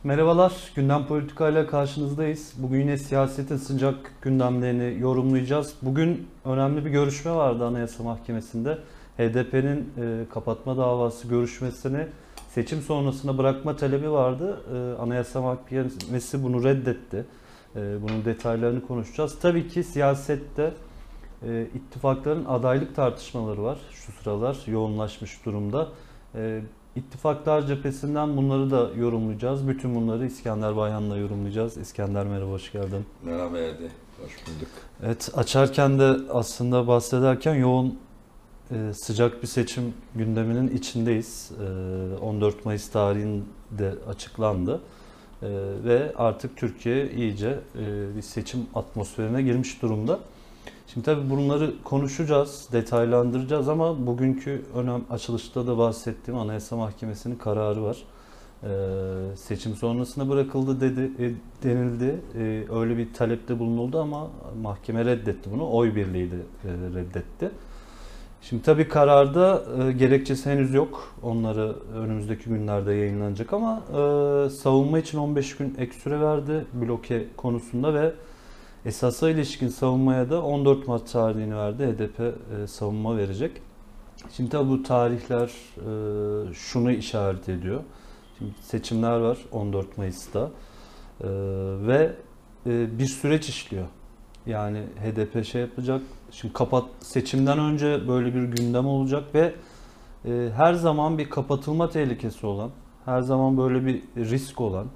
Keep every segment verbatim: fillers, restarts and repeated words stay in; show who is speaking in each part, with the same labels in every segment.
Speaker 1: Merhabalar, Gündem Politika ile karşınızdayız. Bugün yine siyasetin sıcak gündemlerini yorumlayacağız. Bugün önemli bir görüşme vardı Anayasa Mahkemesi'nde. H D P'nin e, kapatma davası görüşmesini seçim sonrasına bırakma talebi vardı. E, Anayasa Mahkemesi bunu reddetti. E, bunun detaylarını konuşacağız. Tabii ki siyasette e, ittifakların adaylık tartışmaları var. Şu sıralar yoğunlaşmış durumda. E, İttifaklar cephesinden bunları da yorumlayacağız. Bütün bunları İskender Bayhan'la yorumlayacağız. İskender merhaba, hoş geldin.
Speaker 2: Merhaba Erdi, hoş bulduk.
Speaker 1: Evet, açarken de aslında bahsederken yoğun e, sıcak bir seçim gündeminin içindeyiz. E, on dört Mayıs tarihinde açıklandı. E, ve artık Türkiye iyice e, bir seçim atmosferine girmiş durumda. Şimdi tabii bunları konuşacağız, detaylandıracağız ama bugünkü önem açılışta da bahsettiğim Anayasa Mahkemesi'nin kararı var. Ee, seçim sonrasına bırakıldı dedi, e, denildi. Ee, öyle bir talepte bulunuldu ama mahkeme reddetti bunu. Oy birliğiyle e, reddetti. Şimdi tabii kararda e, gerekçesi henüz yok. Onları önümüzdeki günlerde yayınlanacak ama e, savunma için on beş gün ek süre verdi bloke konusunda ve esasa ilişkin savunmaya da on dört Mart tarihini verdi. H D P e, savunma verecek. Şimdi tabi bu tarihler e, şunu işaret ediyor. Şimdi seçimler var on dört Mayıs'ta e, ve e, bir süreç işliyor. Yani H D P şey yapacak. Şimdi kapat seçimden önce böyle bir gündem olacak ve e, her zaman bir kapatılma tehlikesi olan, her zaman böyle bir risk olan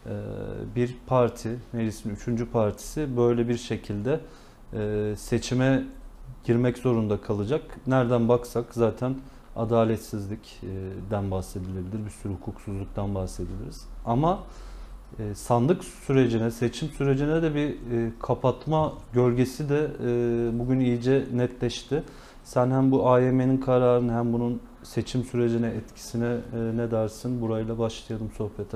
Speaker 1: bir parti, meclisin üçüncü partisi böyle bir şekilde seçime girmek zorunda kalacak. Nereden baksak zaten adaletsizlikten bahsedilebilir, bir sürü hukuksuzluktan bahsedebiliriz. Ama sandık sürecine, seçim sürecine de bir kapatma gölgesi de bugün iyice netleşti. Sen hem bu A Y M'nin kararını hem bunun seçim sürecine etkisine ne dersin? Burayla başlayalım sohbete.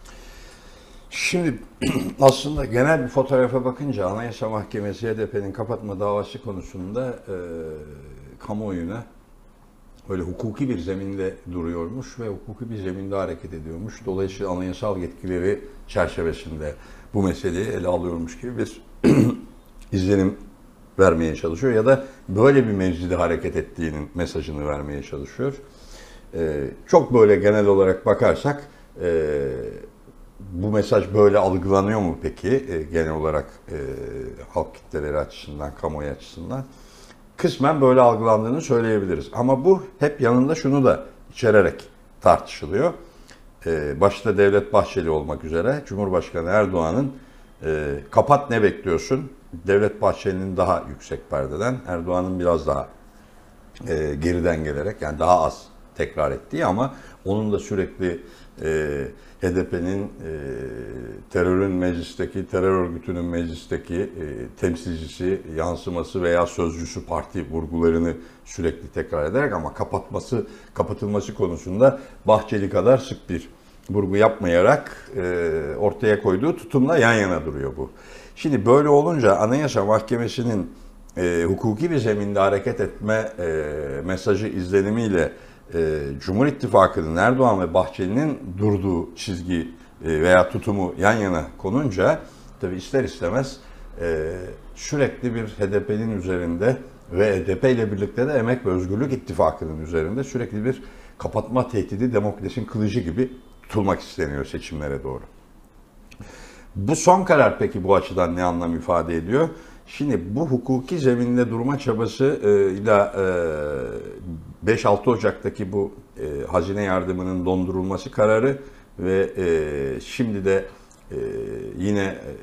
Speaker 2: Şimdi aslında genel bir fotoğrafa bakınca Anayasa Mahkemesi H D P'nin kapatma davası konusunda e, kamuoyuna öyle hukuki bir zeminde duruyormuş ve hukuki bir zeminde hareket ediyormuş. Dolayısıyla anayasal yetkileri çerçevesinde bu meseleyi ele alıyormuş gibi bir izlenim vermeye çalışıyor ya da böyle bir mevzide hareket ettiğinin mesajını vermeye çalışıyor. E, çok böyle genel olarak bakarsak e, bu mesaj böyle algılanıyor mu peki e, genel olarak e, halk kitleleri açısından, kamuoyu açısından? Kısmen böyle algılandığını söyleyebiliriz. Ama bu hep yanında şunu da içererek tartışılıyor. E, başta Devlet Bahçeli olmak üzere Cumhurbaşkanı Erdoğan'ın e, kapat ne bekliyorsun? Devlet Bahçeli'nin daha yüksek perdeden, Erdoğan'ın biraz daha e, geriden gelerek yani daha az tekrar ettiği ama onun da sürekli e, H D P'nin e, terörün meclisteki, terör örgütünün meclisteki e, temsilcisi, yansıması veya sözcüsü parti vurgularını sürekli tekrar ederek ama kapatması, kapatılması konusunda Bahçeli kadar sık bir vurgu yapmayarak e, ortaya koyduğu tutumla yan yana duruyor bu. Şimdi böyle olunca Anayasa Mahkemesi'nin e, hukuki bir zeminde hareket etme e, mesajı izlenimiyle E, Cumhur İttifakı'nın Erdoğan ve Bahçeli'nin durduğu çizgi e, veya tutumu yan yana konunca tabi ister istemez e, sürekli bir H D P'nin üzerinde ve H D P ile birlikte de Emek ve Özgürlük İttifakı'nın üzerinde sürekli bir kapatma tehdidi demokrasinin kılıcı gibi tutulmak isteniyor seçimlere doğru. Bu son karar peki bu açıdan ne anlam ifade ediyor? Şimdi bu hukuki zeminde durma çabası ile beş altı Ocak'taki bu e, hazine yardımının dondurulması kararı ve e, şimdi de e, yine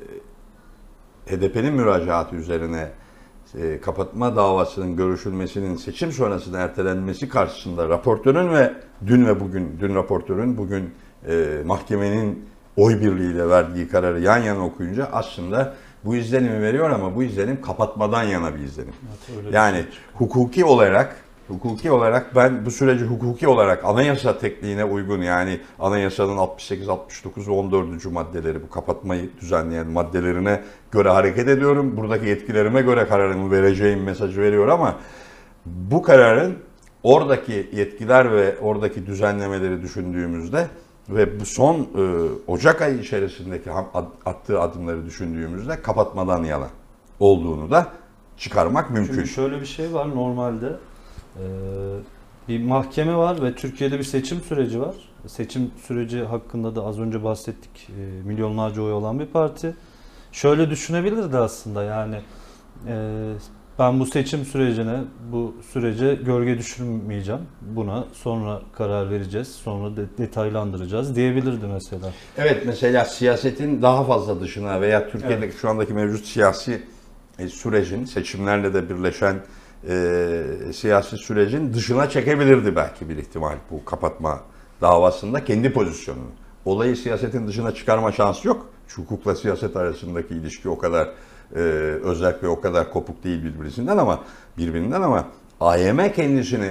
Speaker 2: e, H D P'nin müracaatı üzerine e, kapatma davasının görüşülmesinin seçim sonrasında ertelenmesi karşısında raportörün ve dün ve bugün, dün raportörün bugün e, mahkemenin oy birliğiyle verdiği kararı yan yana okuyunca aslında bu izlenimi veriyor ama bu izlenim kapatmadan yana bir izlenim. Evet, yani hukuki olarak Hukuki olarak ben bu süreci hukuki olarak anayasa tekniğine uygun yani anayasanın altmış sekiz, altmış dokuz ve on dördüncü maddeleri bu kapatmayı düzenleyen maddelerine göre hareket ediyorum. Buradaki yetkilerime göre kararımı vereceğim mesajı veriyor ama bu kararın oradaki yetkiler ve oradaki düzenlemeleri düşündüğümüzde ve bu son e, Ocak ayı içerisindeki attığı adımları düşündüğümüzde kapatmadan yana olduğunu da çıkarmak mümkün.
Speaker 1: Çünkü şöyle bir şey var normalde. Ee, bir mahkeme var ve Türkiye'de bir seçim süreci var. Seçim süreci hakkında da az önce bahsettik. E, milyonlarca oy olan bir parti. Şöyle düşünebilirdi aslında, yani e, ben bu seçim sürecine, bu sürece gölge düşürmeyeceğim. Buna sonra karar vereceğiz, sonra de, detaylandıracağız diyebilirdi mesela.
Speaker 2: Evet, mesela siyasetin daha fazla dışına veya Türkiye'deki evet. şu andaki mevcut siyasi e, sürecin, seçimlerle de birleşen e, siyasi sürecin dışına çekebilirdi belki bir ihtimal bu kapatma davasında kendi pozisyonunu. Olayı siyasetin dışına çıkarma şansı yok. Çünkü hukukla siyaset arasındaki ilişki o kadar e, özel ve o kadar kopuk değil birbirinden ama birbirinden ama A Y M kendisini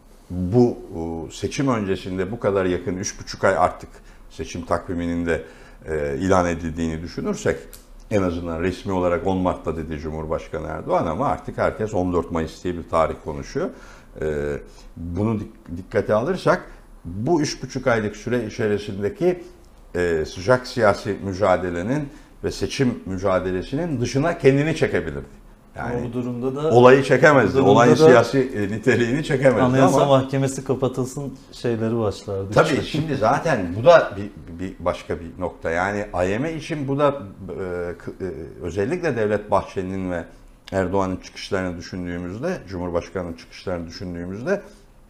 Speaker 2: bu seçim öncesinde bu kadar yakın üç buçuk ay artık seçim takviminin de e, ilan edildiğini düşünürsek en azından resmi olarak on Mart'ta dedi Cumhurbaşkanı Erdoğan ama artık herkes on dört Mayıs diye bir tarih konuşuyor. E, bunu dik- dikkate alırsak bu üç buçuk aylık süre içerisindeki e, sıcak siyasi mücadelenin ve seçim mücadelesinin dışına kendini çekebilirdi. Yani
Speaker 1: bu durumda da
Speaker 2: olayı çekemezdi.
Speaker 1: durumda
Speaker 2: Olayın
Speaker 1: da
Speaker 2: siyasi niteliğini çekemezdi
Speaker 1: Anayasa
Speaker 2: ama
Speaker 1: Mahkemesi kapatılsın şeyleri başlardı.
Speaker 2: tabii şimdi zaten bu da bir, bir başka bir nokta. Yani A Y M için bu da e, e, özellikle Devlet Bahçeli'nin ve Erdoğan'ın çıkışlarını düşündüğümüzde, Cumhurbaşkanı'nın çıkışlarını düşündüğümüzde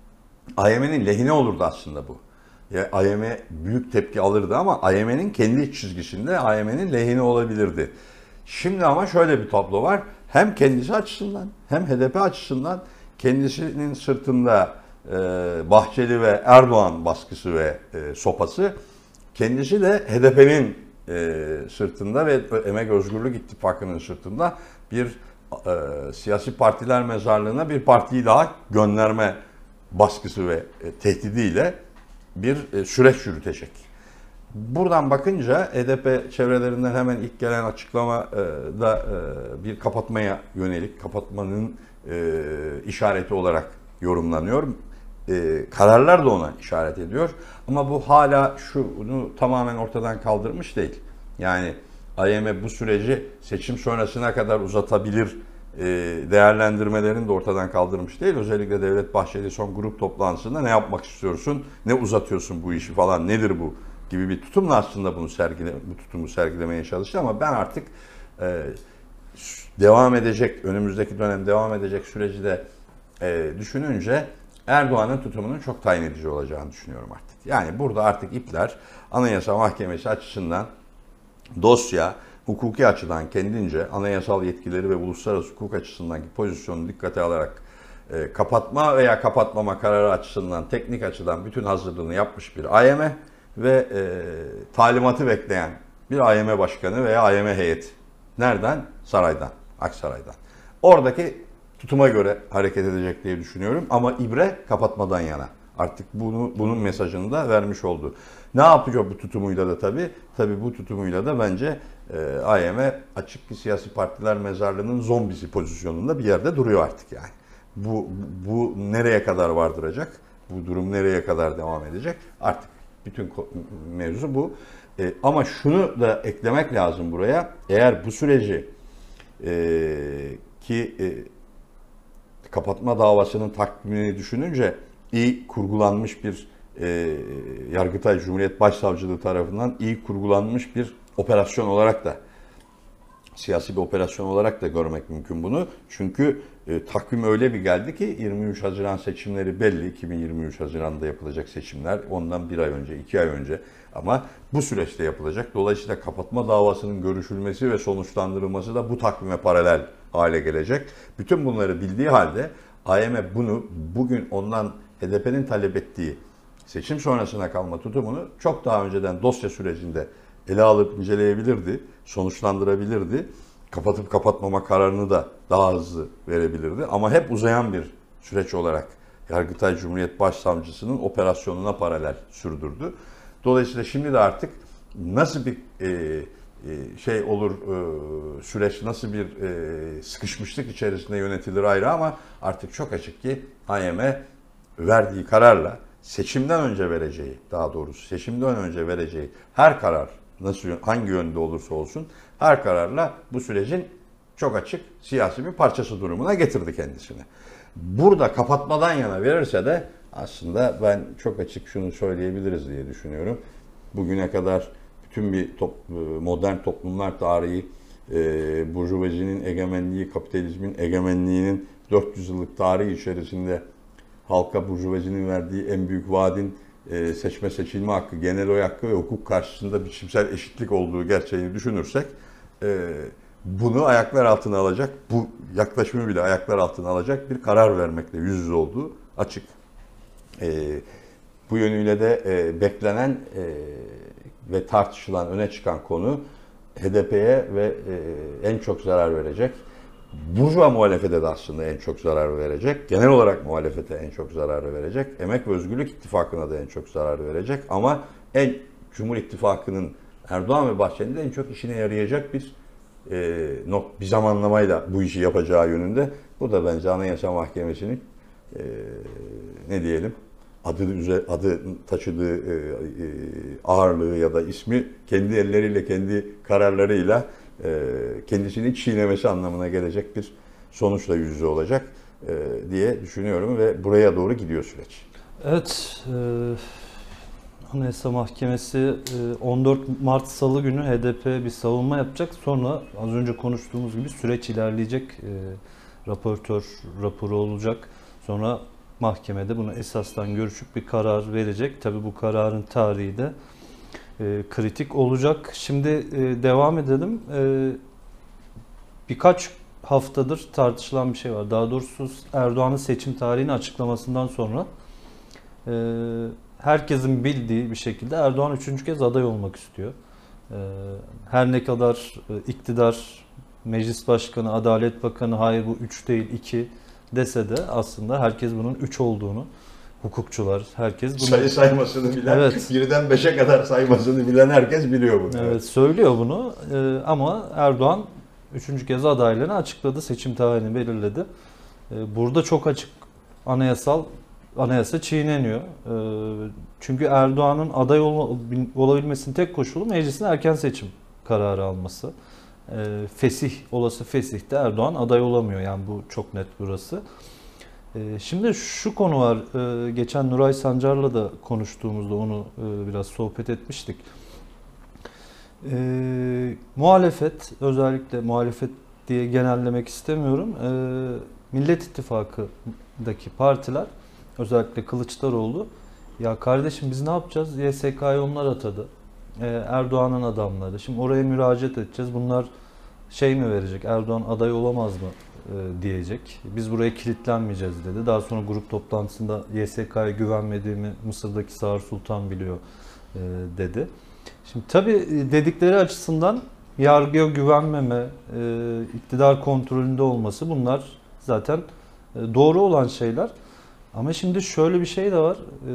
Speaker 2: A Y M'nin lehine olurdu aslında bu. Ya A Y M büyük tepki alırdı ama A Y M'nin kendi çizgisinde A Y M'nin lehine olabilirdi. Şimdi ama şöyle bir tablo var. Hem kendisi açısından hem H D P açısından kendisinin sırtında e, Bahçeli ve Erdoğan baskısı ve e, sopası, kendisi de H D P'nin e, sırtında ve Emek Özgürlük İttifakı'nın sırtında bir e, siyasi partiler mezarlığına bir partiyi daha gönderme baskısı ve e, tehdidiyle bir e, süreç yürütecek. Buradan bakınca H D P çevrelerinden hemen ilk gelen açıklama e, da e, bir kapatmaya yönelik, kapatmanın e, işareti olarak yorumlanıyor. E, kararlar da ona işaret ediyor. Ama bu hala şunu tamamen ortadan kaldırmış değil. Yani A Y M bu süreci seçim sonrasına kadar uzatabilir e, değerlendirmelerini de ortadan kaldırmış değil. Özellikle Devlet Bahçeli son grup toplantısında ne yapmak istiyorsun, ne uzatıyorsun bu işi falan, nedir bu gibi bir tutumla aslında bunu sergile, bu tutumu sergilemeye çalıştı ama ben artık e, devam edecek, önümüzdeki dönem devam edecek süreci de e, düşününce Erdoğan'ın tutumunun çok tayin edici olacağını düşünüyorum artık. Yani burada artık ipler Anayasa Mahkemesi açısından dosya, hukuki açıdan kendince anayasal yetkileri ve uluslararası hukuk açısındaki pozisyonu dikkate alarak e, kapatma veya kapatmama kararı açısından, teknik açıdan bütün hazırlığını yapmış bir A Y M ve e, talimatı bekleyen bir A Y M başkanı veya A Y M heyeti. Nereden? Saraydan, Aksaray'dan. Oradaki tutuma göre hareket edecek diye düşünüyorum ama ibre kapatmadan yana. Artık bunu bunun mesajını da vermiş oldu. Ne yapacak bu tutumuyla da tabii? Tabii bu tutumuyla da bence e, A Y M açık ki siyasi partiler mezarlığının zombisi pozisyonunda bir yerde duruyor artık yani. Bu, bu nereye kadar vardıracak? Bu durum nereye kadar devam edecek? Artık bütün mevzu bu. E, ama şunu da eklemek lazım buraya. Eğer bu süreci e, ki e, kapatma davasının takvimini düşününce iyi kurgulanmış bir e, Yargıtay Cumhuriyet Başsavcılığı tarafından iyi kurgulanmış bir operasyon olarak da, siyasi bir operasyon olarak da görmek mümkün bunu. Çünkü e, takvim öyle bir geldi ki yirmi üç Haziran seçimleri belli. iki bin yirmi üç Haziran'da yapılacak seçimler. Ondan bir ay önce, iki ay önce. Ama bu süreçte yapılacak. Dolayısıyla kapatma davasının görüşülmesi ve sonuçlandırılması da bu takvime paralel hale gelecek. Bütün bunları bildiği halde A Y M bunu bugün ondan H D P'nin talep ettiği seçim sonrasına kalma tutumunu çok daha önceden dosya sürecinde ele alıp inceleyebilirdi, sonuçlandırabilirdi. Kapatıp kapatmama kararını da daha hızlı verebilirdi. Ama hep uzayan bir süreç olarak Yargıtay Cumhuriyet Başsavcısının operasyonuna paralel sürdürdü. Dolayısıyla şimdi de artık nasıl bir e, e, şey olur, e, süreç nasıl bir e, sıkışmışlık içerisinde yönetilir ayrı ama artık çok açık ki A Y M verdiği kararla seçimden önce vereceği, daha doğrusu seçimden önce vereceği her karar, nasıl hangi yönde olursa olsun, her kararla bu sürecin çok açık siyasi bir parçası durumuna getirdi kendisini. Burada kapatmadan yana verirse de aslında ben çok açık şunu söyleyebiliriz diye düşünüyorum. Bugüne kadar bütün bir top, modern toplumlar tarihi, e, burjuvazinin egemenliği, kapitalizmin egemenliğinin dört yüz yıllık tarihi içerisinde halka burjuvazinin verdiği en büyük vaadin e, seçme seçilme hakkı, genel oy hakkı ve hukuk karşısında biçimsel eşitlik olduğu gerçeğini düşünürsek e, bunu ayaklar altına alacak, bu yaklaşımı bile ayaklar altına alacak bir karar vermekle yüz yüze olduğu açık. E, bu yönüyle de e, beklenen e, ve tartışılan, öne çıkan konu H D P'ye ve e, en çok zarar verecek. Burjuva muhalefete de aslında en çok zarar verecek. Genel olarak muhalefete en çok zarar verecek. Emek ve Özgürlük İttifakı'na da en çok zarar verecek. Ama en Cumhur İttifakı'nın Erdoğan ve Bahçeli'nin de en çok işine yarayacak bir e, not, bir zamanlamayla bu işi yapacağı yönünde. Bu da bence Anayasa Mahkemesi'nin e, ne diyelim adı adı taşıdığı e, e, ağırlığı ya da ismi kendi elleriyle, kendi kararlarıyla e, kendisini çiğnemesi anlamına gelecek bir sonuçla yüz yüze olacak e, diye düşünüyorum ve buraya doğru gidiyor süreç.
Speaker 1: Evet, e, Anayasa Mahkemesi e, on dört Mart Salı günü H D P bir savunma yapacak. Sonra az önce konuştuğumuz gibi süreç ilerleyecek. E, raportör raporu olacak. Sonra mahkemede bunu esastan görüşüp bir karar verecek. Tabii bu kararın tarihi de e, kritik olacak. Şimdi e, devam edelim. E, birkaç haftadır tartışılan bir şey var. Daha doğrusu Erdoğan'ın seçim tarihini açıklamasından sonra e, herkesin bildiği bir şekilde Erdoğan üçüncü kez aday olmak istiyor. E, her ne kadar e, iktidar, Meclis Başkanı, Adalet Bakanı hayır bu üç değil iki dese de aslında herkes bunun üç olduğunu, hukukçular, herkes bunu...
Speaker 2: Sayı saymasını bilen,
Speaker 1: evet.
Speaker 2: birden beşe kadar saymasını bilen herkes biliyor bunu.
Speaker 1: Evet, söylüyor bunu ee, ama Erdoğan üçüncü kez adaylığını açıkladı, seçim tarihini belirledi. Ee, burada çok açık anayasal anayasa çiğneniyor. Ee, çünkü Erdoğan'ın aday ol, olabilmesinin tek koşulu meclisin erken seçim kararı alması. Ee, fesih, olası fesihte Erdoğan aday olamıyor. Yani bu çok net burası. Ee, şimdi şu konu var. Ee, geçen Nuray Sancar'la da konuştuğumuzda onu e, biraz sohbet etmiştik. Ee, muhalefet, özellikle muhalefet diye genellemek istemiyorum. Ee, Millet İttifakı'ndaki partiler, özellikle Kılıçdaroğlu, ya kardeşim biz ne yapacağız? Y S K'yı onlar atadı. Ee, Erdoğan'ın adamları. Şimdi oraya müracaat edeceğiz. Bunlar şey mi verecek? Erdoğan aday olamaz mı e, diyecek. Biz buraya kilitlenmeyeceğiz dedi. Daha sonra grup toplantısında Y S K'ya güvenmediğimi Mısır'daki Sağır Sultan biliyor e, dedi. Şimdi tabii dedikleri açısından yargıya güvenmeme, e, iktidar kontrolünde olması bunlar zaten e, doğru olan şeyler. Ama şimdi şöyle bir şey de var.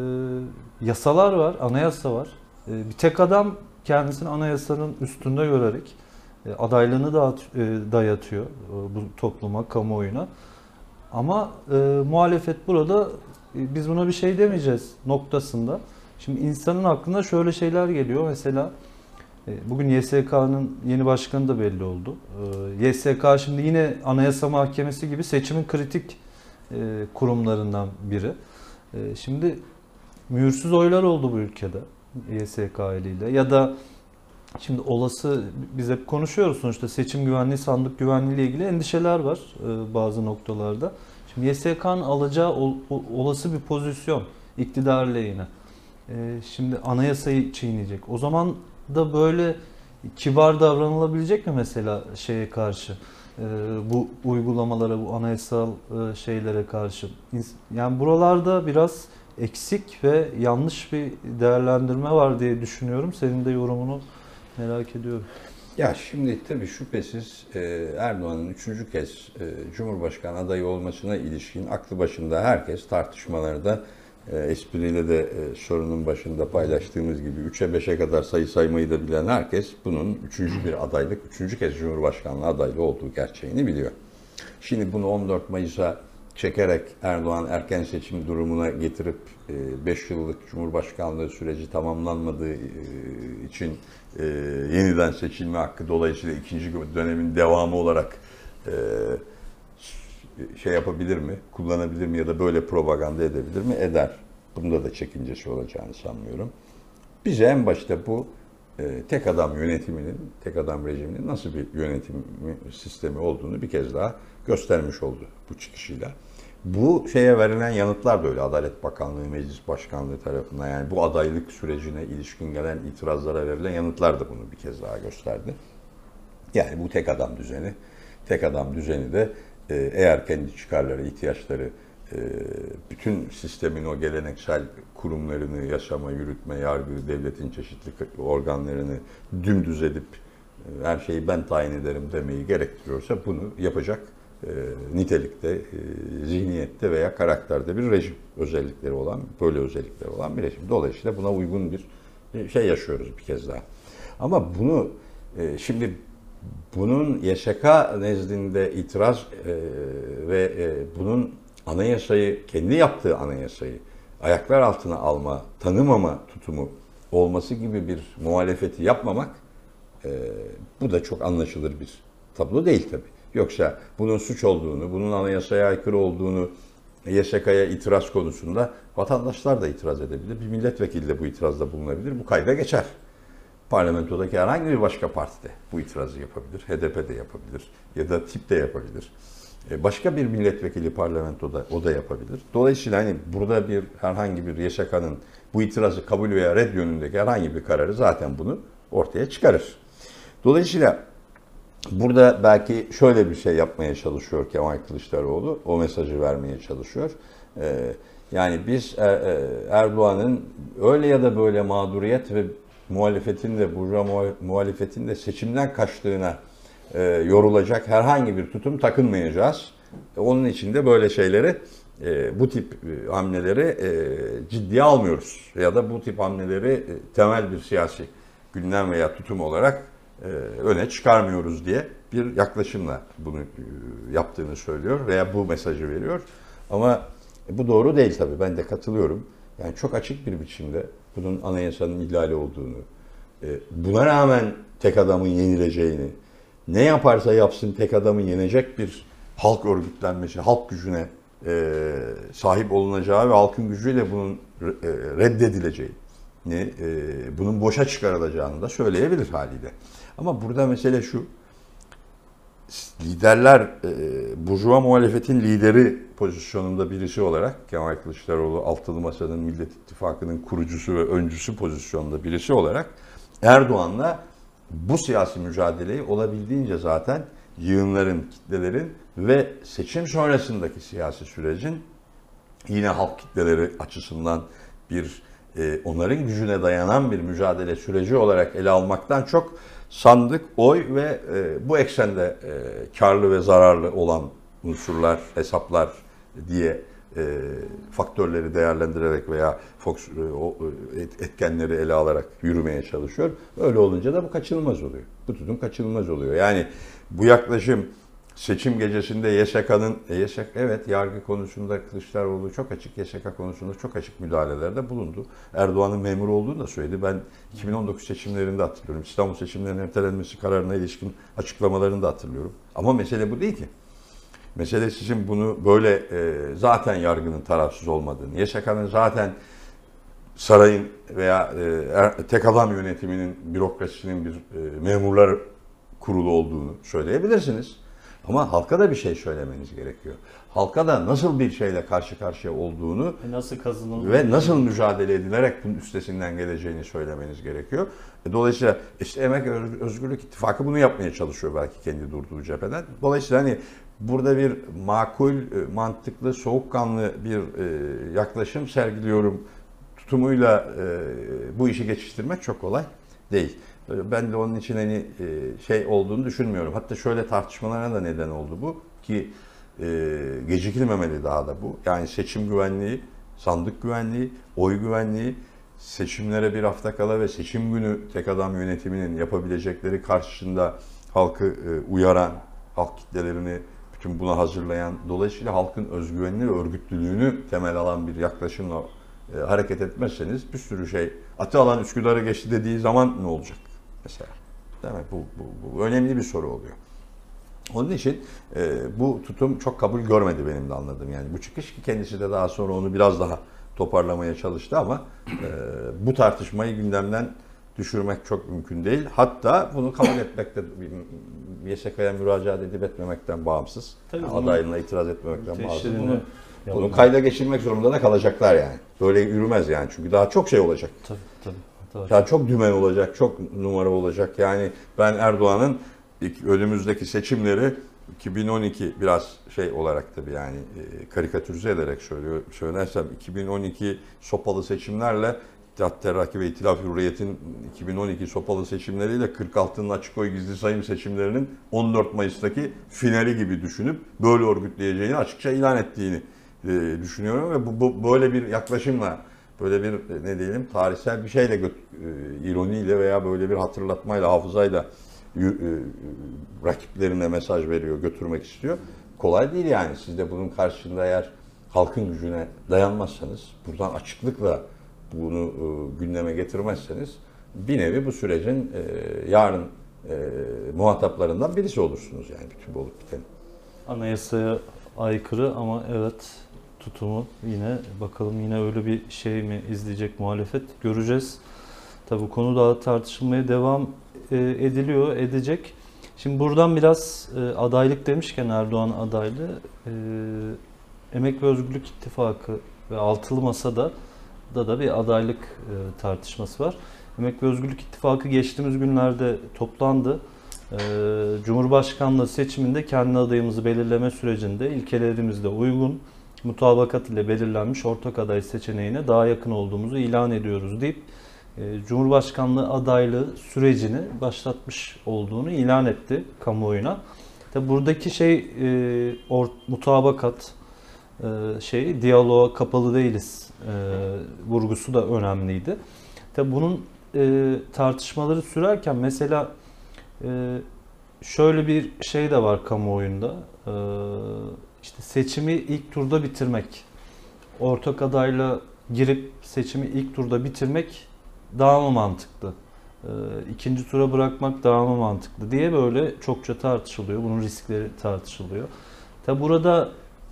Speaker 1: E, yasalar var, anayasa var. E, bir tek adam kendisini anayasanın üstünde görerek e, adaylığını dağıt, e, dayatıyor e, bu topluma, kamuoyuna. Ama e, muhalefet burada e, biz buna bir şey demeyeceğiz noktasında. Şimdi insanın aklına şöyle şeyler geliyor. Mesela e, bugün Y S K'nın yeni başkanı da belli oldu. E, Y S K şimdi yine Anayasa Mahkemesi gibi seçimin kritik e, kurumlarından biri. E, şimdi mühürsüz oylar oldu bu ülkede Y S K eliyle. Ya da şimdi olası, biz hep konuşuyoruz sonuçta seçim güvenliği, sandık güvenliği ile ilgili endişeler var e, bazı noktalarda. Şimdi Y S K'nın alacağı ol, olası bir pozisyon iktidar lehine. E, şimdi anayasayı çiğneyecek. O zaman da böyle kibar davranılabilecek mi mesela şeye karşı? E, bu uygulamalara, bu anayasal e, şeylere karşı. Yani buralarda biraz eksik ve yanlış bir değerlendirme var diye düşünüyorum. Senin de yorumunu merak ediyorum.
Speaker 2: Ya şimdi tabii şüphesiz Erdoğan'ın üçüncü kez Cumhurbaşkanı adayı olmasına ilişkin aklı başında herkes tartışmalarda espriyle de sorunun başında paylaştığımız gibi üçe beşe kadar sayı saymayı da bilen herkes bunun üçüncü bir adaylık, üçüncü kez Cumhurbaşkanlığı adaylığı olduğu gerçeğini biliyor. Şimdi bunu on dört Mayıs'a çekerek Erdoğan erken seçim durumuna getirip beş yıllık Cumhurbaşkanlığı süreci tamamlanmadığı için yeniden seçilme hakkı dolayısıyla ikinci dönemin devamı olarak şey yapabilir mi, kullanabilir mi ya da böyle propaganda edebilir mi? Eder. Bunda da çekincesi olacağını sanmıyorum. Bize en başta bu tek adam yönetiminin, tek adam rejiminin nasıl bir yönetim sistemi olduğunu bir kez daha göstermiş oldu bu çıkışıyla. Bu şeye verilen yanıtlar da öyle. Adalet Bakanlığı, Meclis Başkanlığı tarafından, yani bu adaylık sürecine ilişkin gelen itirazlara verilen yanıtlar da bunu bir kez daha gösterdi. Yani bu tek adam düzeni, tek adam düzeni de eğer kendi çıkarları, ihtiyaçları, bütün sistemin o geleneksel kurumlarını, yaşama, yürütme, yargı, devletin çeşitli organlarını dümdüz edip her şeyi ben tayin ederim demeyi gerektiriyorsa bunu yapacak nitelikte, zihniyette veya karakterde bir rejim özellikleri olan, böyle özellikleri olan bir rejim. Dolayısıyla buna uygun bir şey yaşıyoruz bir kez daha. Ama bunu şimdi bunun Y S K nezdinde itiraz ve bunun anayasayı, kendi yaptığı anayasayı ayaklar altına alma, tanımama tutumu olması gibi bir muhalefeti yapmamak, bu da çok anlaşılır bir tablo değil tabii. Yoksa bunun suç olduğunu, bunun anayasaya aykırı olduğunu Y S K'ya itiraz konusunda vatandaşlar da itiraz edebilir. Bir milletvekili de bu itirazda bulunabilir. Bu kayda geçer. Parlamentodaki herhangi bir başka partide bu itirazı yapabilir. H D P de yapabilir ya da tip de yapabilir. Başka bir milletvekili parlamentoda o da yapabilir. Dolayısıyla hani burada bir herhangi bir Y S K'nın bu itirazı kabul veya red yönündeki herhangi bir kararı zaten bunu ortaya çıkarır. Dolayısıyla burada belki şöyle bir şey yapmaya çalışıyor Kemal Kılıçdaroğlu, o mesajı vermeye çalışıyor. Yani biz Erdoğan'ın öyle ya da böyle mağduriyet ve muhalefetin de, burjuva muhalefetin de seçimden kaçtığına e, yorulacak herhangi bir tutum takınmayacağız. E, onun için de böyle şeyleri, e, bu tip e, hamleleri e, ciddiye almıyoruz. Ya da bu tip hamleleri e, temel bir siyasi gündem veya tutum olarak e, öne çıkarmıyoruz diye bir yaklaşımla bunu e, yaptığını söylüyor veya bu mesajı veriyor. Ama e, bu doğru değil tabii. Ben de katılıyorum. Yani çok açık bir biçimde bunun anayasanın ihlali olduğunu, buna rağmen tek adamın yenileceğini, ne yaparsa yapsın tek adamın yenecek bir halk örgütlenmesi, halk gücüne sahip olunacağı ve halkın gücüyle bunun reddedileceğini, bunun boşa çıkarılacağını da söyleyebilir haliyle. Ama burada mesele şu, liderler, burjuva muhalefetin lideri pozisyonunda birisi olarak Kemal Kılıçdaroğlu, Altılı Masa'nın, Millet İttifakı'nın kurucusu ve öncüsü pozisyonunda birisi olarak Erdoğan'la bu siyasi mücadeleyi olabildiğince zaten yığınların, kitlelerin ve seçim sonrasındaki siyasi sürecin yine halk kitleleri açısından bir onların gücüne dayanan bir mücadele süreci olarak ele almaktan çok sandık, oy ve e, bu eksende e, karlı ve zararlı olan unsurlar, hesaplar diye e, faktörleri değerlendirerek veya Fox, e, o, et, etkenleri ele alarak yürümeye çalışıyor. Öyle olunca da bu kaçınılmaz oluyor. Bu tutum kaçınılmaz oluyor. Yani bu yaklaşım seçim gecesinde Y S K'nın, Y S K, evet yargı konusunda Kılıçdaroğlu çok açık, Y S K konusunda çok açık müdahalelerde bulundu. Erdoğan'ın memur olduğunu da söyledi. Ben iki bin on dokuz seçimlerinde hatırlıyorum. İstanbul seçimlerinin ertelenmesi kararına ilişkin açıklamalarını da hatırlıyorum. Ama mesele bu değil ki. Mesele sizin bunu böyle e, zaten yargının tarafsız olmadığını, Y S K'nın zaten sarayın veya e, tek adam yönetiminin, bürokrasinin bir e, memurlar kurulu olduğunu söyleyebilirsiniz. Ama halka da bir şey söylemeniz gerekiyor. Halka da nasıl bir şeyle karşı karşıya olduğunu
Speaker 1: e nasıl kazanıldığını
Speaker 2: ve nasıl mücadele edilerek bunun üstesinden geleceğini söylemeniz gerekiyor. Dolayısıyla işte Emek Özgürlük İttifakı bunu yapmaya çalışıyor belki kendi durduğu cepheden. Dolayısıyla hani burada bir makul, mantıklı, soğukkanlı bir yaklaşım sergiliyorum tutumuyla bu işi geçiştirmek çok kolay değil. Ben de onun için hani şey olduğunu düşünmüyorum. Hatta şöyle tartışmalara da neden oldu bu ki gecikilmemeli daha da bu. Yani seçim güvenliği, sandık güvenliği, oy güvenliği, seçimlere bir hafta kala ve seçim günü tek adam yönetiminin yapabilecekleri karşısında halkı uyaran, halk kitlelerini bütün buna hazırlayan, dolayısıyla halkın özgüvenini ve örgütlülüğünü temel alan bir yaklaşımla e, hareket etmezseniz bir sürü şey, Atalan Üsküdar'ı geçti dediği zaman ne olacak mesela? Değil mi? Bu, bu, bu önemli bir soru oluyor. Onun için e, bu tutum çok kabul görmedi benim de anladığım. Yani bu çıkış, ki kendisi de daha sonra onu biraz daha toparlamaya çalıştı ama e, bu tartışmayı gündemden düşürmek çok mümkün değil. Hatta bunu kabul etmek de Y S K'ya müracaat edip etmemekten bağımsız. Yani adaylığına itiraz etmemekten bağımsız. Bunu, bunu kayda geçirmek zorunda da kalacaklar yani. Böyle yürümez yani. Çünkü daha çok şey olacak.
Speaker 1: Tabii tabii. tabii.
Speaker 2: Daha çok dümen olacak, çok numara olacak. Yani ben Erdoğan'ın önümüzdeki seçimleri iki bin on iki biraz şey olarak tabii yani e, karikatürize ederek söylüyor, söylersem iki bin on iki sopalı seçimlerle İttihat Terakki ve İtilaf Hürriyet'in iki bin on iki sopalı seçimleriyle kırk altının açık oy gizli sayım seçimlerinin on dört Mayıs'taki finali gibi düşünüp böyle örgütleyeceğini açıkça ilan ettiğini e, düşünüyorum ve bu, bu böyle bir yaklaşımla, böyle bir ne diyelim tarihsel bir şeyle, e, ironiyle veya böyle bir hatırlatmayla, hafızayla rakiplerine mesaj veriyor, götürmek istiyor. Kolay değil yani. Siz de bunun karşısında eğer halkın gücüne dayanmazsanız, buradan açıklıkla bunu e, gündeme getirmezseniz bir nevi bu sürecin e, yarın e, muhataplarından birisi olursunuz yani bütün bu olup biten.
Speaker 1: Anayasaya aykırı ama evet tutumu yine bakalım yine öyle bir şey mi izleyecek muhalefet göreceğiz. Tabii bu konu daha tartışılmaya devam ediliyor, edecek. Şimdi buradan biraz e, adaylık demişken Erdoğan adaylığı, e, Emek ve Özgürlük İttifakı ve Altılı Masa'da da da bir adaylık e, tartışması var. Emek ve Özgürlük İttifakı geçtiğimiz günlerde toplandı. E, Cumhurbaşkanlığı seçiminde kendi adayımızı belirleme sürecinde ilkelerimizle uygun, mutabakat ile belirlenmiş ortak aday seçeneğine daha yakın olduğumuzu ilan ediyoruz deyip Cumhurbaşkanlığı adaylığı sürecini başlatmış olduğunu ilan etti kamuoyuna. Tabi buradaki şey e, or, mutabakat, e, şey diyaloğa kapalı değiliz e, vurgusu da önemliydi. Tabi bunun e, tartışmaları sürerken mesela e, şöyle bir şey de var kamuoyunda. E, işte seçimi ilk turda bitirmek, ortak adayla girip seçimi ilk turda bitirmek daha mı mantıklı? E, ikinci tura bırakmak daha mı mantıklı diye böyle çokça tartışılıyor. Bunun riskleri tartışılıyor. Tabi burada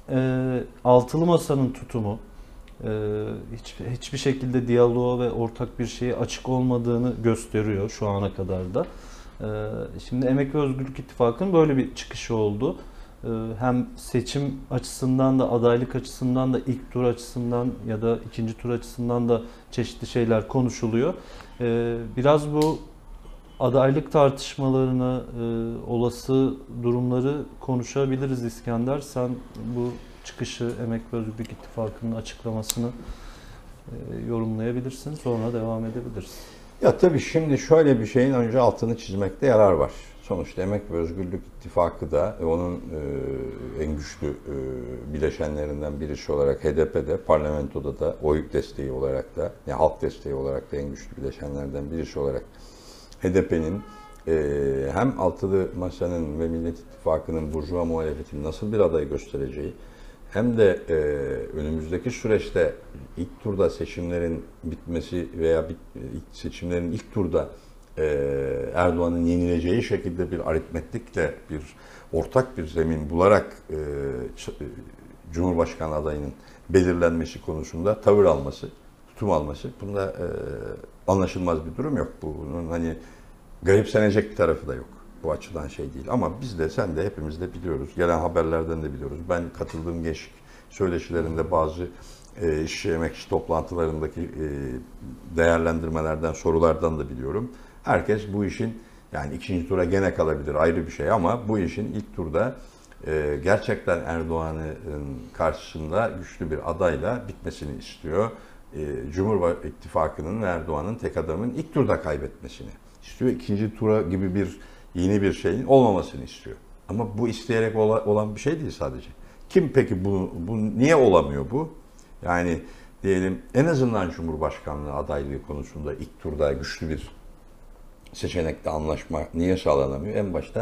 Speaker 1: e, Altılı Masa'nın tutumu e, hiç, hiçbir şekilde diyaloğa ve ortak bir şeye açık olmadığını gösteriyor şu ana kadar da. E, şimdi Emek ve Özgürlük İttifakı'nın böyle bir çıkışı oldu. E, hem seçim açısından da adaylık açısından da ilk tur açısından ya da ikinci tur açısından da çeşitli şeyler konuşuluyor. E, biraz bu adaylık tartışmalarını, e, olası durumları konuşabiliriz İskender. Sen bu çıkışı, Emek ve Özgürlük İttifakı'nın açıklamasını e, yorumlayabilirsin. Sonra devam edebiliriz.
Speaker 2: Ya tabii şimdi şöyle bir şeyin önce altını çizmekte yarar var. Sonuçta Emek ve Özgürlük İttifakı da onun e, en güçlü e, bileşenlerinden birisi olarak H D P'de, parlamentoda da oy desteği olarak da, yani halk desteği olarak da en güçlü bileşenlerden birisi olarak H D P'nin e, hem Altılı Masa'nın ve Millet İttifakı'nın burjuva muhalefetini nasıl bir aday göstereceği, hem de e, önümüzdeki süreçte ilk turda seçimlerin bitmesi veya bit, seçimlerin ilk turda e, Erdoğan'ın yenileceği şekilde bir aritmetikle bir ortak bir zemin bularak e, Cumhurbaşkanı adayının belirlenmesi konusunda tavır alması, tutum alması, bunda e, anlaşılmaz bir durum yok. Bunun hani garipsenecek bir tarafı da yok. Bu açıdan şey değil. Ama biz de, sen de, hepimiz de biliyoruz. Gelen haberlerden de biliyoruz. Ben katıldığım gençlik söyleşilerinde bazı e, işçi emekçi toplantılarındaki e, değerlendirmelerden, sorulardan da biliyorum. Herkes bu işin, yani ikinci tura gene kalabilir ayrı bir şey ama bu işin ilk turda e, gerçekten Erdoğan'ın karşısında güçlü bir adayla bitmesini istiyor. E, Cumhur İttifakı'nın ve Erdoğan'ın tek adamın ilk turda kaybetmesini istiyor. İkinci tura gibi bir yeni bir şeyin olmamasını istiyor. Ama bu isteyerek olan bir şey değil sadece. Kim peki bu, bu niye olamıyor bu? Yani diyelim en azından Cumhurbaşkanlığı adaylığı konusunda ilk turda güçlü bir seçenekte anlaşma niye sağlanamıyor? En başta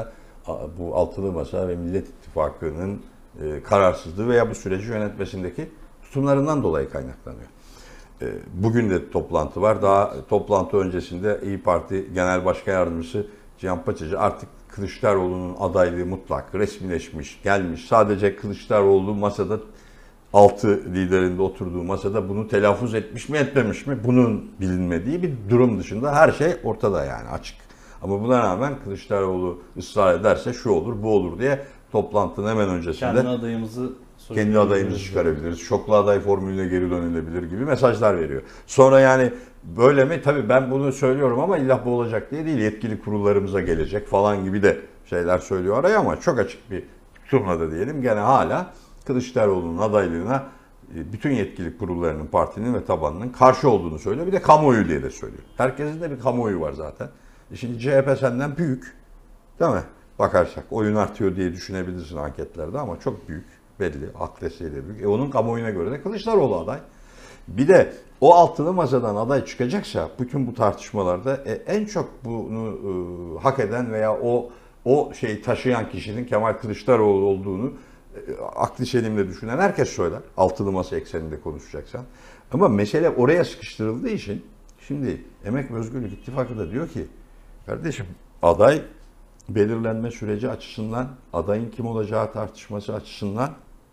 Speaker 2: bu altılı masa ve Millet İttifakı'nın e, kararsızlığı veya bu süreci yönetmesindeki tutumlarından dolayı kaynaklanıyor. E, bugün de toplantı var. Daha toplantı öncesinde İYİ Parti Genel Başkan Yardımcısı Cihan Paçacı artık Kılıçdaroğlu'nun adaylığı mutlak, resmileşmiş, gelmiş. Sadece Kılıçdaroğlu masada, altı liderinde oturduğu masada bunu telaffuz etmiş mi etmemiş mi bunun bilinmediği bir durum dışında her şey ortada, yani açık. Ama buna rağmen Kılıçdaroğlu ısrar ederse şu olur bu olur diye toplantının hemen öncesinde
Speaker 1: Kendi adayımızı
Speaker 2: kendi adayımızı çıkarabiliriz, şoklu aday formülüne geri dönülebilir gibi mesajlar veriyor. Sonra yani böyle mi? Tabii ben bunu söylüyorum ama illa bu olacak diye değil, yetkili kurullarımıza gelecek falan gibi de şeyler söylüyor araya, ama çok açık bir tutumla da diyelim gene hala Kılıçdaroğlu'nun adaylığına bütün yetkili kurullarının, partinin ve tabanının karşı olduğunu söylüyor. Bir de kamuoyu diye de söylüyor. Herkesin de bir kamuoyu var zaten. E şimdi C H P senden büyük, değil mi? Bakarsak oyun artıyor diye düşünebilirsin anketlerde ama çok büyük, belli. Halk desteği de büyük. E onun kamuoyuna göre de Kılıçdaroğlu aday. Bir de o altılı masadan aday çıkacaksa bütün bu tartışmalarda e, en çok bunu e, hak eden veya o o şeyi taşıyan kişinin Kemal Kılıçdaroğlu olduğunu aklı selimle düşünen herkes söyler. Altılı masa ekseninde konuşacaksan. Ama mesele oraya sıkıştırıldığı için şimdi Emek ve Özgürlük İttifakı da diyor ki kardeşim aday belirlenme süreci açısından, adayın kim olacağı tartışması açısından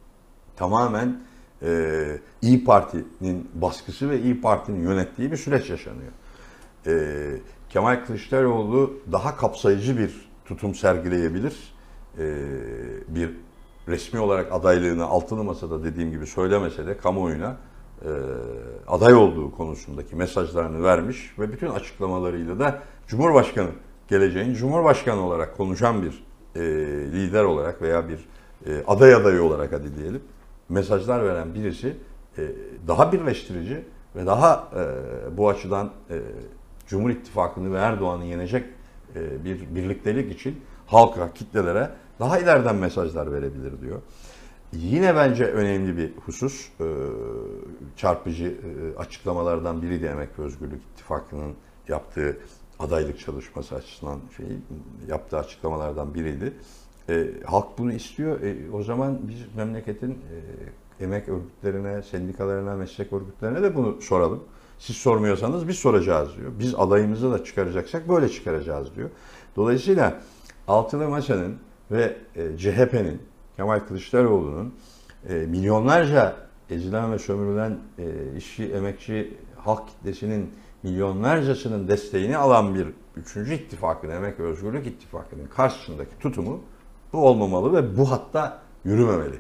Speaker 2: tamamen e, İYİ Parti'nin baskısı ve İYİ Parti'nin yönettiği bir süreç yaşanıyor. E, Kemal Kılıçdaroğlu daha kapsayıcı bir tutum sergileyebilir. E, bir resmi olarak adaylığını altılı masada dediğim gibi söylemese de kamuoyuna e, aday olduğu konusundaki mesajlarını vermiş ve bütün açıklamalarıyla da Cumhurbaşkanı, geleceğin Cumhurbaşkanı olarak konuşan bir e, lider olarak veya bir e, aday adayı olarak hadi diyelim mesajlar veren birisi e, daha birleştirici ve daha e, bu açıdan e, Cumhur İttifakı'nı ve Erdoğan'ı yenecek e, bir birliktelik için halka, kitlelere daha ileriden mesajlar verebilir diyor. Yine bence önemli bir husus, çarpıcı açıklamalardan biri de Emek ve Özgürlük İttifakı'nın yaptığı adaylık çalışması açısından şey, yaptığı açıklamalardan biriydi. E, halk bunu istiyor. E, o zaman biz memleketin e, emek örgütlerine, sendikalarına, meslek örgütlerine de bunu soralım. Siz sormuyorsanız biz soracağız diyor. Biz adayımızı da çıkaracaksak böyle çıkaracağız diyor. Dolayısıyla altılı masanın ve e, C H P'nin, Kemal Kılıçdaroğlu'nun e, milyonlarca ezilen ve sömürülen e, işçi, emekçi halk kitlesinin milyonlarcasının desteğini alan bir üçüncü ittifakın, Emek ve Özgürlük İttifakı'nın karşısındaki tutumu bu olmamalı ve bu hatta yürümemeli.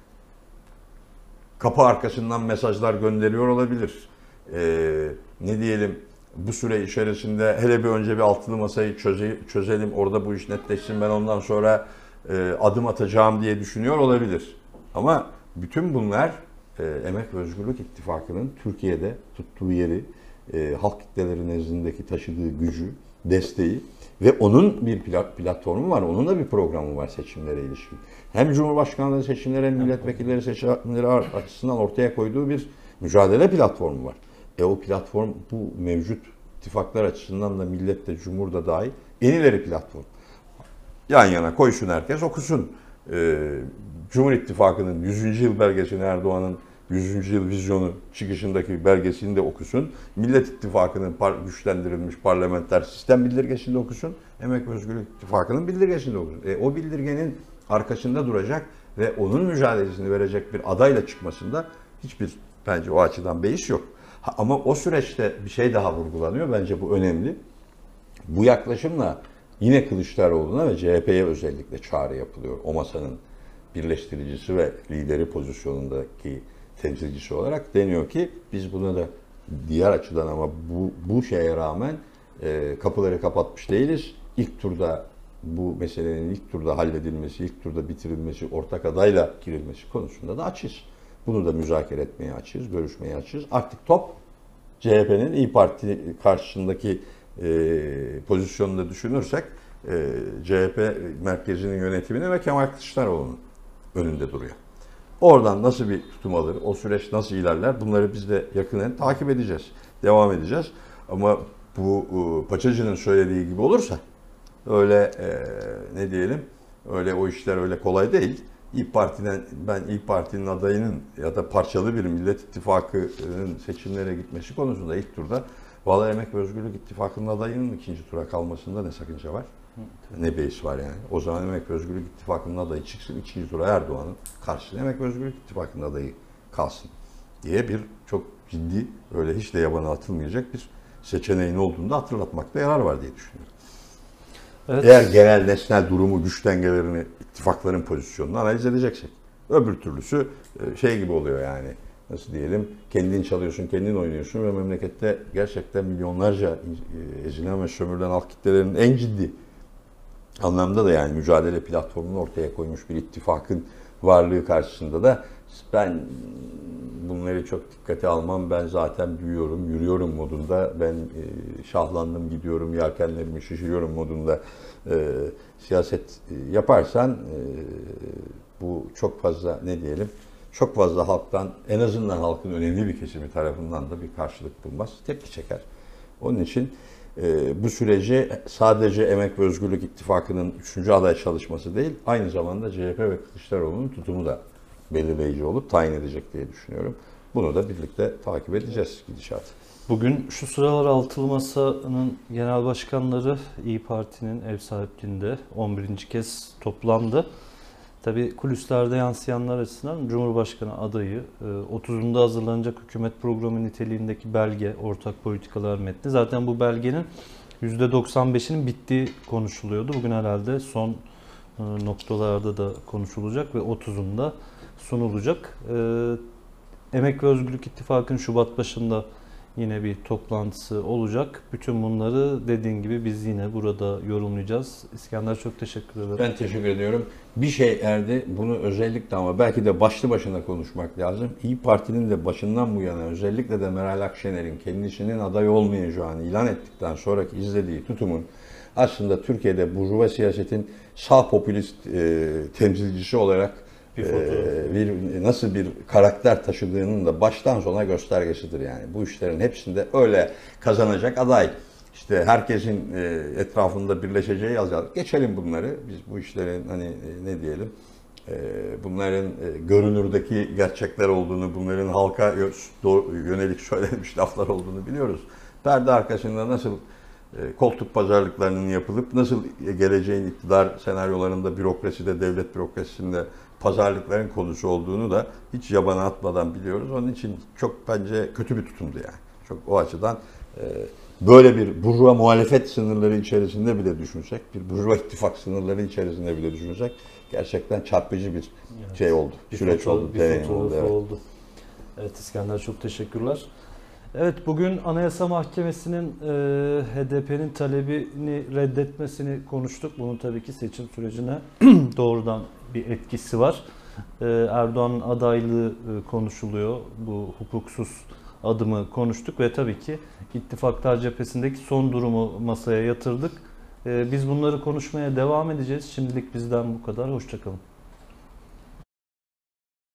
Speaker 2: Kapı arkasından mesajlar gönderiyor olabilir. Ee, ne diyelim, bu süre içerisinde hele bir önce bir altılı masayı çöze, çözelim, orada bu iş netleşsin, ben ondan sonra e, adım atacağım diye düşünüyor olabilir. Ama bütün bunlar e, Emek ve Özgürlük İttifakı'nın Türkiye'de tuttuğu yeri, e, halk kitleleri nezdindeki taşıdığı gücü, desteği ve onun bir platformu var, onun da bir programı var seçimlere ilişkin. Hem Cumhurbaşkanlığı seçimleri hem milletvekilleri seçimleri açısından ortaya koyduğu bir mücadele platformu var. E o platform bu mevcut ittifaklar açısından da millet de Cumhur da dahil en ileri platform. Yan yana koysun, herkes okusun. Ee, Cumhur İttifakı'nın yüzüncü yıl belgesini, Erdoğan'ın yüzüncü yıl vizyonu çıkışındaki belgesini de okusun. Millet İttifakı'nın par- güçlendirilmiş parlamenter sistem bildirgesini de okusun. Emek ve Özgürlük İttifakı'nın bildirgesini de okusun. E, o bildirgenin arkasında duracak ve onun mücadelesini verecek bir adayla çıkmasında hiçbir bence o açıdan beis yok. Ha, ama o süreçte bir şey daha vurgulanıyor. Bence bu önemli. Bu yaklaşımla yine Kılıçdaroğlu'na ve C H P'ye özellikle çağrı yapılıyor. O masanın birleştiricisi ve lideri pozisyonundaki temsilcisi olarak deniyor ki biz buna da diğer açıdan ama bu, bu şeye rağmen e, kapıları kapatmış değiliz. İlk turda bu meselenin ilk turda halledilmesi, ilk turda bitirilmesi, ortak adayla girilmesi konusunda da açız. Bunu da müzakere etmeye açız, görüşmeye açız. Artık top C H P'nin İYİ Parti karşısındaki e, pozisyonunu da düşünürsek e, C H P merkezinin yönetimini ve Kemal Kılıçdaroğlu'nun önünde duruyor. Oradan nasıl bir tutum alır, o süreç nasıl ilerler, bunları biz de yakından takip edeceğiz, devam edeceğiz. Ama bu e, Paçacı'nın söylediği gibi olursa öyle e, ne diyelim Öyle o işler öyle kolay değil. İYİ Parti'den ben İYİ Parti'nin adayının ya da parçalı bir Millet İttifakı'nın seçimlere gitmesi konusunda ilk turda Vallahi Emek ve Özgürlük İttifakı'nın adayının ikinci tura kalmasında ne sakınca var? Ne beis var yani? O zaman Emek ve Özgürlük İttifakı'nın adayı çıksın, ikinci tura Erdoğan'ın karşısına Emek ve Özgürlük İttifakı'nın adayı kalsın diye bir çok ciddi, öyle hiç de yabana atılmayacak bir seçeneğin olduğunu da hatırlatmakta yarar var diye düşünüyorum.
Speaker 1: Evet.
Speaker 2: Eğer genel nesnel durumu, güç dengelerini, ittifakların pozisyonunu analiz edeceksek. Öbür türlüsü şey gibi oluyor yani. Nasıl diyelim? Kendin çalıyorsun, kendin oynuyorsun ve memlekette gerçekten milyonlarca ezilen ve sömürülen halk kitlelerinin en ciddi anlamda da yani mücadele platformunu ortaya koymuş bir ittifakın varlığı karşısında da ben bunları çok dikkate almam. Ben zaten büyüyorum, yürüyorum modunda. Ben şahlandım, gidiyorum, yelkenlerimi şişiriyorum modunda e, siyaset yaparsan e, bu çok fazla ne diyelim, çok fazla halktan, en azından halkın önemli bir kesimi tarafından da bir karşılık bulmaz, tepki çeker. Onun için e, bu süreci sadece Emek ve Özgürlük İttifakı'nın üçüncü aday çalışması değil, aynı zamanda C H P ve Kılıçdaroğlu'nun tutumu da belirleyici olup tayin edecek diye düşünüyorum. Bunu da birlikte takip edeceğiz gidişatı.
Speaker 1: Bugün şu sıralar Altılı Masa'nın genel başkanları İYİ Parti'nin ev sahipliğinde on birinci kez toplandı. Tabii kulislerde yansıyanlar açısından Cumhurbaşkanı adayı, otuzunda hazırlanacak hükümet programı niteliğindeki belge, ortak politikalar metni. Zaten bu belgenin yüzde doksan beşinin bittiği konuşuluyordu. Bugün herhalde son noktalarda da konuşulacak ve otuzunda sunulacak. Emek ve Özgürlük İttifakı'nın Şubat başında yine bir toplantısı olacak. Bütün bunları dediğin gibi biz yine burada yorumlayacağız. İskender çok teşekkür ederim.
Speaker 2: Ben teşekkür ediyorum. Bir şey Erdi, bunu özellikle ama belki de başlı başına konuşmak lazım. İYİ Parti'nin de başından bu yana özellikle de Meral Akşener'in kendisinin aday olmayacağını ilan ettikten sonraki izlediği tutumun aslında Türkiye'de burjuva siyasetin sağ popülist e, temsilcisi olarak bir, e, bir nasıl bir karakter taşıdığının da baştan sona göstergesidir yani. Bu işlerin hepsinde öyle kazanacak aday, işte herkesin e, etrafında birleşeceği yazar. Geçelim bunları. Biz bu işlerin hani e, ne diyelim, e, bunların e, görünürdeki gerçekler olduğunu, bunların halka yönelik söylenmiş laflar olduğunu biliyoruz. Perde arkasında nasıl koltuk pazarlıklarının yapılıp nasıl geleceğin iktidar senaryolarında bürokraside, devlet bürokrasisinde pazarlıkların konusu olduğunu da hiç yabana atmadan biliyoruz. Onun için çok bence kötü bir tutumdu yani. Çok o açıdan böyle bir burjuva muhalefet sınırları içerisinde bile düşünsek, bir burjuva ittifak sınırları içerisinde bile düşünsek gerçekten çarpıcı bir evet. şey oldu.
Speaker 1: Bir
Speaker 2: Süreç
Speaker 1: fotoğraf,
Speaker 2: oldu,
Speaker 1: bir
Speaker 2: deneyim oldu. Evet.
Speaker 1: oldu. Evet İskender çok teşekkürler. Evet, bugün Anayasa Mahkemesi'nin e, H D P'nin talebini reddetmesini konuştuk. Bunun tabii ki seçim sürecine doğrudan bir etkisi var. E, Erdoğan'ın adaylığı e, konuşuluyor. Bu hukuksuz adımı konuştuk ve tabii ki ittifaklar cephesindeki son durumu masaya yatırdık. E, biz bunları konuşmaya devam edeceğiz. Şimdilik bizden bu kadar. Hoşça kalın.